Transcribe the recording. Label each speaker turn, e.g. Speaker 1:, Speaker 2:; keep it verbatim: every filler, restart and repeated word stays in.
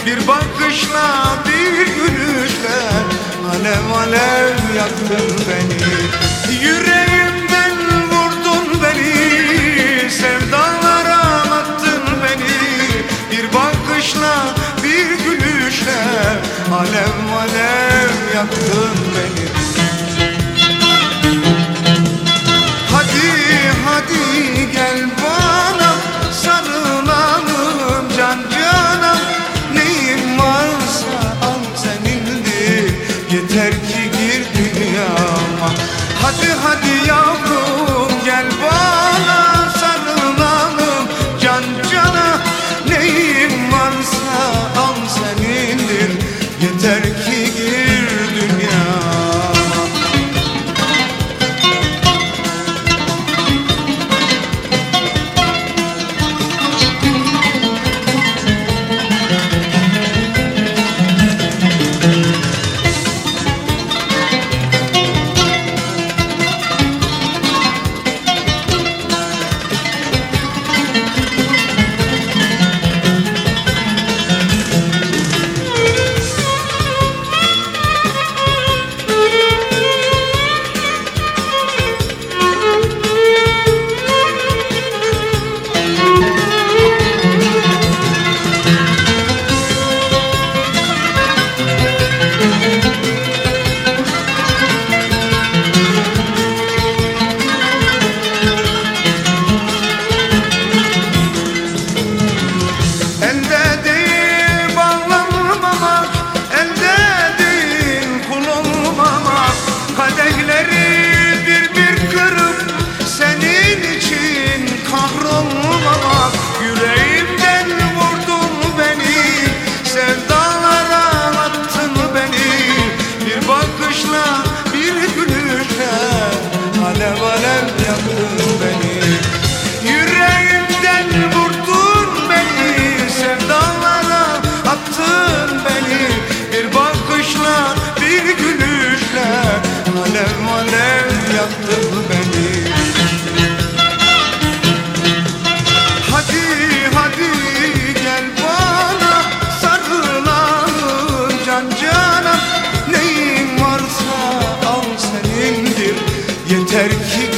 Speaker 1: Bir bakışla, bir gülüşle alev alev yaktın beni. Yüreğimden vurdun beni, sevdalara attın beni. Bir bakışla, bir gülüşle alev alev yaktın beni. Hadi hadi gel bana, sarılalım can cana. Neyim varsa al senindir, yeter ki gir dünyama. Hadi hadi yavrum gel bana, sarılalım can cana. Neyim varsa al senindir, yeter ki gir dünyama. Alev alev yaktın beni. Yüreğimden vurdun beni, sevdalara attın beni. Bir bakışla, bir gülüşle alev alev yaktın beni. Hadi hadi gel bana, sarılalım can cana. Neyim varsa al senindir, yeter ki